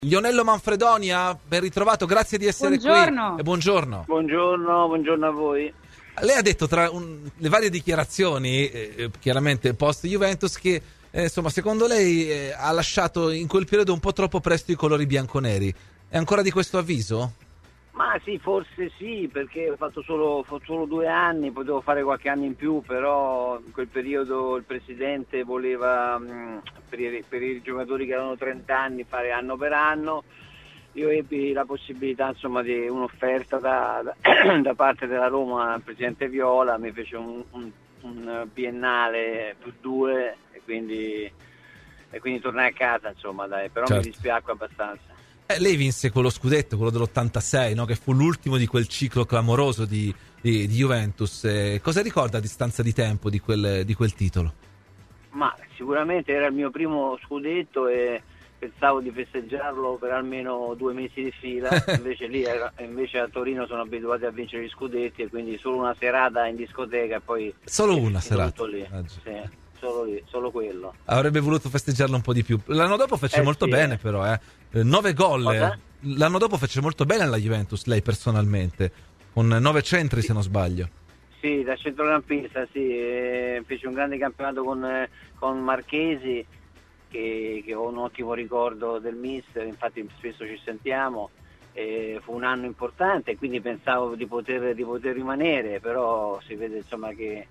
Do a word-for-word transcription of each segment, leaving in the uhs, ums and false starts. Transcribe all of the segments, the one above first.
Lionello Manfredonia, ben ritrovato, grazie di essere buongiorno. qui. E buongiorno. Buongiorno, buongiorno a voi. Lei ha detto tra un, le varie dichiarazioni, eh, chiaramente post Juventus, che eh, insomma secondo lei eh, ha lasciato in quel periodo un po' troppo presto i colori bianconeri. È ancora di questo avviso? Ma sì, forse sì, perché ho fatto solo, solo due anni, potevo fare qualche anno in più, però in quel periodo il presidente voleva mh, per, i, per i giocatori che avevano trenta anni fare anno per anno. Io ebbi la possibilità, insomma, di un'offerta da, da, da parte della Roma al presidente Viola, mi fece un, un, un biennale più due e quindi, e quindi tornai a casa, insomma, dai, però certo. Mi dispiacque abbastanza. Eh, lei vinse quello scudetto, quello dell'ottantasei, no? Che fu l'ultimo di quel ciclo clamoroso di, di, di Juventus. Eh, cosa ricorda a distanza di tempo di quel, di quel titolo? Ma sicuramente era il mio primo scudetto e pensavo di festeggiarlo per almeno due mesi di fila, invece lì era, invece a Torino sono abituati a vincere gli scudetti e quindi solo una serata in discoteca e poi... Solo una serata? Lì. Sì. Solo lì, solo quello. Avrebbe voluto festeggiarlo un po' di più. L'anno dopo fece eh molto sì, bene, eh. però, eh. Nove gol. Cosa? L'anno dopo fece molto bene alla Juventus, lei personalmente, con nove centri, sì. se non sbaglio. Sì, da centrocampista, sì. Eh, fece un grande campionato con, eh, con Marchesi, che, che ho un ottimo ricordo del mister, infatti spesso ci sentiamo. Eh, fu un anno importante, quindi pensavo di poter, di poter rimanere, però si vede insomma che,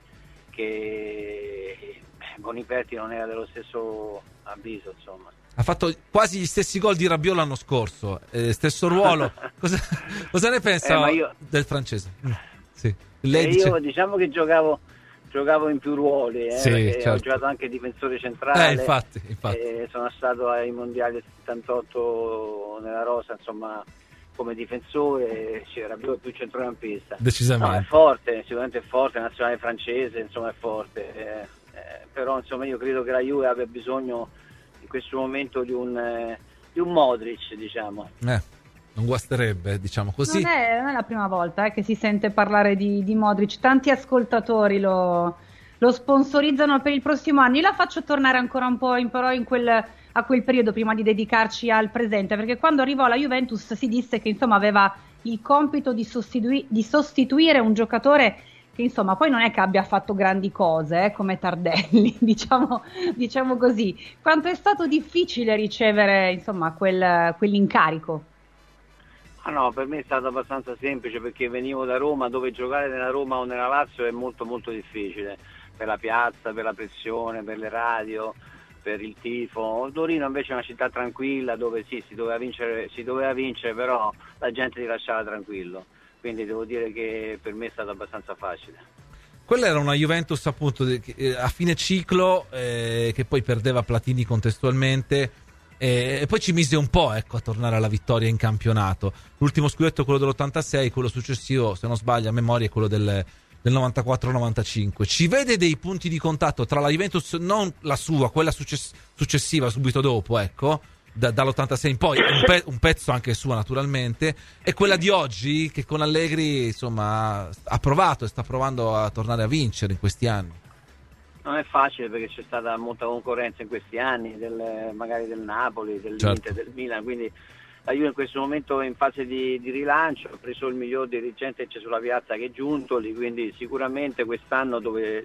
che Boniperti non era dello stesso avviso, insomma. Ha fatto quasi gli stessi gol di Rabiot l'anno scorso, eh, stesso ruolo. cosa, cosa ne pensa eh, io, del francese? Mm, sì. Lei eh, dice... Io diciamo che giocavo, giocavo in più ruoli, eh, sì, certo. Ho giocato anche difensore centrale, eh, infatti, infatti. Eh, sono stato ai mondiali del settantotto nella rosa, insomma, come difensore, c'era più, più centrocampista. Decisamente. No, è forte, sicuramente è forte, è nazionale francese, insomma è forte, eh, eh, però insomma io credo che la Juve abbia bisogno in questo momento di un, eh, di un Modric, diciamo. Eh, non guasterebbe, diciamo così. Non è, non è la prima volta eh, che si sente parlare di, di Modric, tanti ascoltatori lo, lo sponsorizzano per il prossimo anno. Io la faccio tornare ancora un po' in, però in quel... a quel periodo prima di dedicarci al presente, perché quando arrivò alla Juventus si disse che insomma aveva il compito di, sostitui- di sostituire un giocatore che insomma poi non è che abbia fatto grandi cose eh, come Tardelli, diciamo, diciamo così. Quanto è stato difficile ricevere insomma quel, quell'incarico? Ah no, per me è stato abbastanza semplice perché venivo da Roma, dove giocare nella Roma o nella Lazio è molto molto difficile, per la piazza, per la pressione, per le radio, per il tifo. Torino invece è una città tranquilla dove sì, si doveva vincere, si doveva vincere, però la gente ti lasciava tranquillo, quindi devo dire che per me è stato abbastanza facile. Quella era una Juventus appunto a fine ciclo eh, che poi perdeva Platini contestualmente eh, e poi ci mise un po' ecco a tornare alla vittoria in campionato. L'ultimo scudetto è quello dell'ottantasei, quello successivo se non sbaglio a memoria è quello del del novantaquattro novantacinque. Ci vede dei punti di contatto tra la Juventus, non la sua, quella success- successiva subito dopo, ecco, da- dall'ottantasei in poi, un, pe- un pezzo anche sua naturalmente, e quella di oggi che con Allegri insomma ha provato e sta provando a tornare a vincere in questi anni? Non è facile perché c'è stata molta concorrenza in questi anni, del, magari del Napoli, certo. dell'Inter, del Milan, quindi la Juve in questo momento è in fase di, di rilancio, ha preso il miglior dirigente che c'è sulla piazza che è Giuntoli, quindi sicuramente quest'anno dove,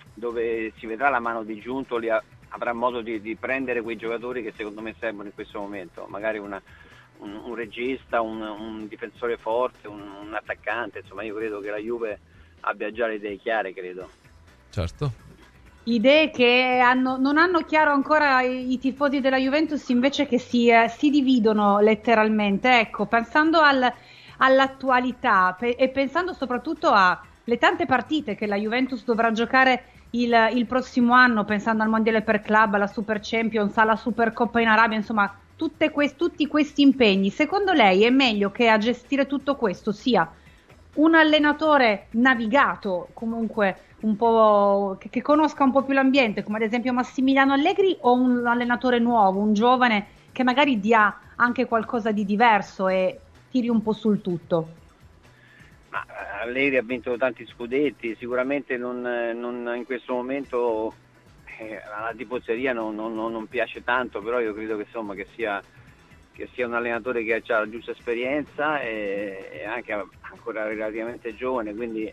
dove si vedrà la mano di Giuntoli ha, avrà modo di, di prendere quei giocatori che secondo me servono in questo momento, magari una, un, un regista, un, un difensore forte, un, un attaccante, insomma io credo che la Juve abbia già le idee chiare, credo. Certo. Idee che hanno, non hanno chiaro ancora i, i tifosi della Juventus, invece che si, eh, si dividono letteralmente. Ecco, pensando al, all'attualità pe- e pensando soprattutto alle tante partite che la Juventus dovrà giocare il, il prossimo anno, pensando al Mondiale per Club, alla Super Champions, alla Supercoppa in Arabia, insomma tutte que- tutti questi impegni, secondo lei è meglio che a gestire tutto questo sia un allenatore navigato, comunque un po' che, che conosca un po' più l'ambiente, come ad esempio Massimiliano Allegri, o un allenatore nuovo, un giovane che magari dia anche qualcosa di diverso e tiri un po' sul tutto? Ma Allegri ha vinto tanti scudetti, sicuramente non, non in questo momento eh, la tifoseria non, non, non piace tanto, però io credo che insomma che sia che sia un allenatore che ha la giusta esperienza e, e anche ancora relativamente giovane, quindi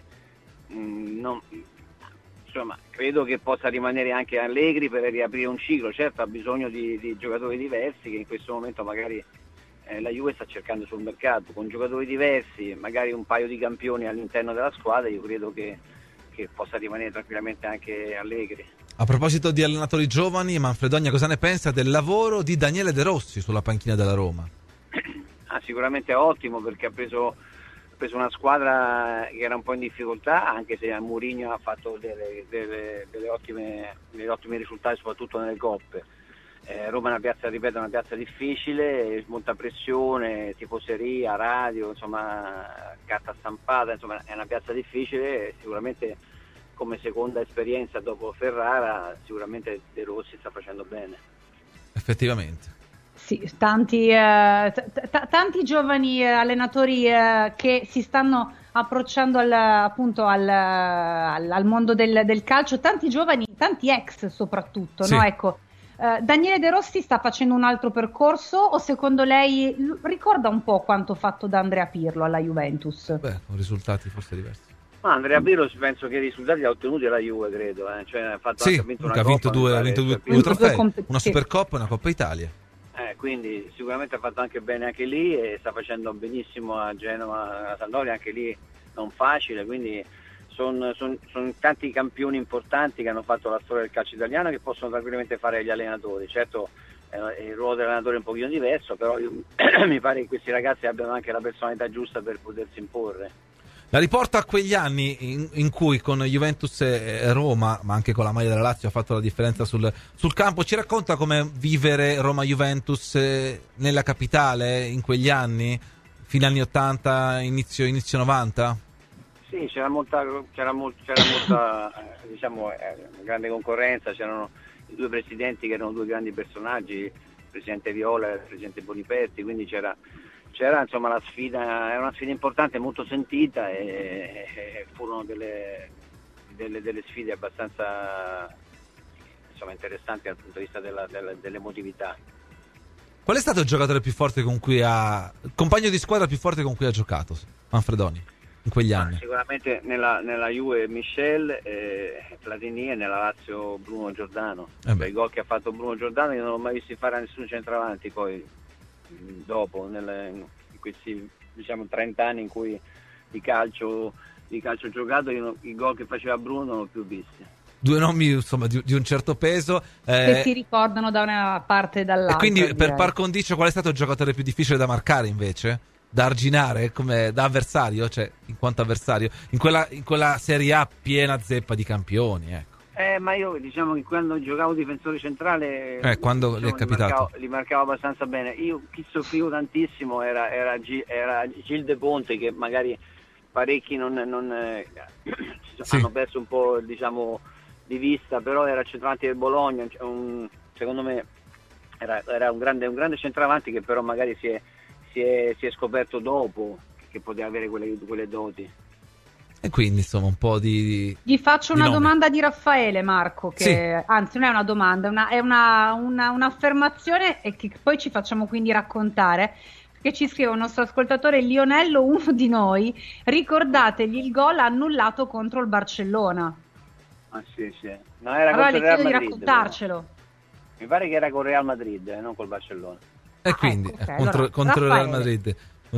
mh, non, insomma, credo che possa rimanere anche Allegri per riaprire un ciclo. Certo, ha bisogno di, di giocatori diversi che in questo momento magari eh, la Juve sta cercando sul mercato, con giocatori diversi, magari un paio di campioni all'interno della squadra. Io credo che, che possa rimanere tranquillamente anche Allegri. A proposito di allenatori giovani, Manfredonia, cosa ne pensa del lavoro di Daniele De Rossi sulla panchina della Roma? Ah, sicuramente è ottimo, perché ha preso, ha preso una squadra che era un po' in difficoltà, anche se Mourinho ha fatto delle, delle, delle ottime, degli ottimi risultati soprattutto nelle coppe. Eh, Roma è una piazza, ripeto, una piazza difficile, molta pressione, tifoseria, radio, insomma carta stampata, insomma è una piazza difficile. Sicuramente come seconda esperienza dopo Ferrara, sicuramente De Rossi sta facendo bene. Effettivamente. Sì, tanti, eh, t- t- tanti giovani eh, allenatori eh, che si stanno approcciando al, appunto al, al, al mondo del, del calcio, tanti giovani, tanti ex soprattutto, sì. no? Ecco, eh, Daniele De Rossi sta facendo un altro percorso, o secondo lei l- ricorda un po' quanto fatto da Andrea Pirlo alla Juventus? Beh, con risultati forse diversi. Ma Andrea Pirlo penso che i risultati li ha ottenuti alla Juve, credo, eh. Cioè, ha fatto Sì, anche, ha vinto una ha vinto Coppa, due, ha pare, vinto due, Pirlo. due trofei, comp- una sì. Supercoppa e una Coppa Italia. Eh, quindi sicuramente ha fatto anche bene anche lì e sta facendo benissimo a Genova, a Sampdoria, anche lì non facile, quindi sono son, son tanti campioni importanti che hanno fatto la storia del calcio italiano, che possono tranquillamente fare gli allenatori. Certo eh, il ruolo dell'allenatore è un pochino diverso, però io, mi pare che questi ragazzi abbiano anche la personalità giusta per potersi imporre. La riporta a quegli anni in, in cui con Juventus e Roma, ma anche con la maglia della Lazio, ha fatto la differenza sul, sul campo. Ci racconta come vivere Roma-Juventus nella capitale in quegli anni, fine anni ottanta, inizio, inizio novanta? Sì, c'era molta, c'era mol, c'era molta eh, diciamo, eh, grande concorrenza, c'erano i due presidenti che erano due grandi personaggi, il presidente Viola e il presidente Boniperti, quindi c'era... C'era insomma la sfida, era una sfida importante, molto sentita, e, e furono delle, delle, delle sfide abbastanza insomma interessanti dal punto di vista della, della, dell'emotività. Qual è stato il giocatore più forte con cui ha, compagno di squadra più forte con cui ha giocato Manfredoni in quegli anni? Ah, sicuramente nella, nella Juve Michel, eh, Platini, e nella Lazio Bruno Giordano. Eh cioè, i gol che ha fatto Bruno Giordano io non l'ho mai visti fare a nessun centravanti poi dopo, nelle, in questi diciamo trenta anni in cui di calcio di calcio giocato, io, i gol che faceva Bruno non l'ho più visti. Due nomi insomma di, di un certo peso, eh, che si ricordano da una parte e dall'altra. e quindi direi. per par condicio qual è stato il giocatore più difficile da marcare invece? Da arginare come da avversario, cioè in quanto avversario in quella, in quella Serie A piena zeppa di campioni, ecco. Eh, ma io diciamo che quando giocavo difensore centrale, eh, quando diciamo, gli è capitato? Li marcavo, li marcavo abbastanza bene. Io chi soffrivo tantissimo era, era, G, era Gil De Ponte, che magari parecchi non, non eh, sì. hanno perso un po' diciamo di vista, però era centravanti del Bologna, un, secondo me era, era un, grande, un grande centravanti che però magari si è, si è, si è scoperto dopo che poteva avere quelle, quelle doti. E quindi insomma un po' di... Gli faccio di una nome. domanda di Raffaele, Marco, che Sì. anzi non è una domanda, è, una, è una, una, un'affermazione, e che poi ci facciamo quindi raccontare, perché ci scrive un nostro ascoltatore: Lionello, uno di noi, ricordategli il gol annullato contro il Barcellona. Ah sì, sì. No, era Allora contro le il Real chiedo di Madrid, raccontarcelo. però. Mi pare che era con il Real Madrid, eh, non col Barcellona. E Ah, quindi ecco, ok, eh, contro, allora, contro il Real Raffaele. Madrid.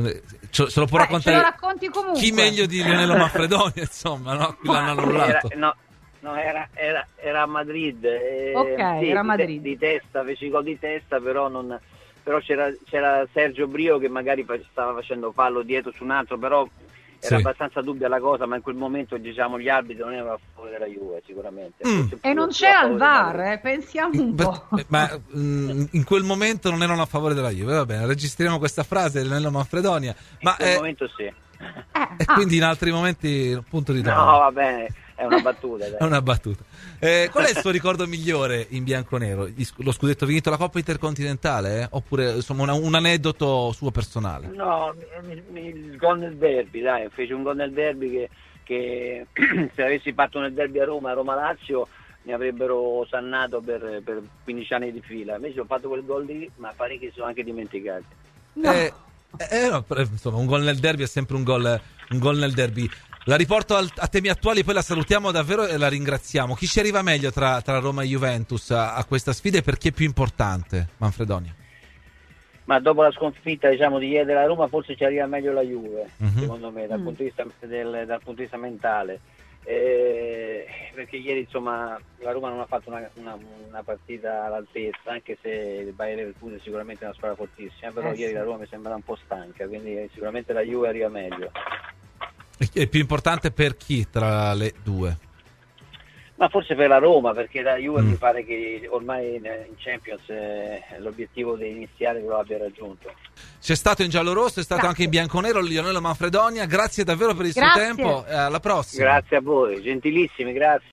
Ce, se lo può Eh, raccontare ce lo racconti comunque. chi meglio di Lionello Manfredoni, insomma, no? Qui l'hanno Era, annullato. no, no, era, era, era a Madrid. Eh, Ok, sì, era a di, Madrid. Di testa, fece i gol di testa, però, non, però c'era, c'era Sergio Brio che magari stava facendo fallo dietro su un altro, però era Sì. abbastanza dubbia la cosa, ma in quel momento diciamo gli arbitri non erano a favore della Juve sicuramente. Mm. Forse E più- non più c'è a al favore V del A R, Madrid. eh, pensiamo un po'. Beh, ma mm, in quel momento non erano a favore della Juve. Va bene, registriamo questa frase Lionello Manfredonia. Ma In quel eh, momento sì. Eh, e ah, quindi in altri momenti punto di No, domanda. va bene, è una battuta. Dai. È una battuta. Eh, qual è il suo ricordo migliore in bianconero? Gli sc- Lo scudetto vinto la Coppa Intercontinentale? Eh? Oppure insomma una- un aneddoto suo personale? No, mi- mi- il gol nel derby, dai, fece un gol nel derby che, che se avessi fatto nel derby a Roma, a Roma-Lazio, mi avrebbero osannato per, per quindici anni di fila. Invece ho fatto quel gol lì, ma parecchi sono anche dimenticati. No. Eh, eh, no, però, insomma, un gol nel derby è sempre un gol, un gol nel derby. La riporto al, a temi attuali, poi la salutiamo davvero e la ringraziamo. Chi ci arriva meglio tra, tra Roma e Juventus a, a questa sfida e per chi è più importante, Manfredonia? Ma dopo la sconfitta, diciamo, di ieri della Roma forse ci arriva meglio la Juve, Mm-hmm. secondo me, dal, Mm. punto di vista, del, dal punto di vista mentale. Eh, perché ieri, insomma, la Roma non ha fatto una, una, una partita all'altezza, anche se il Bayer Leverkusen è sicuramente una squadra fortissima, però Eh, ieri sì. la Roma mi sembra un po' stanca, quindi sicuramente la Juve arriva meglio. È più importante per chi tra le due? Ma forse per la Roma, perché la Juve Mm. mi pare che ormai in in Champions eh, l'obiettivo di iniziare lo abbia raggiunto. C'è stato in giallo-rosso, è stato Grazie. anche in bianconero Lionello Manfredonia. Grazie davvero per il Grazie. suo tempo. Eh, alla prossima. Grazie a voi, gentilissimi, grazie.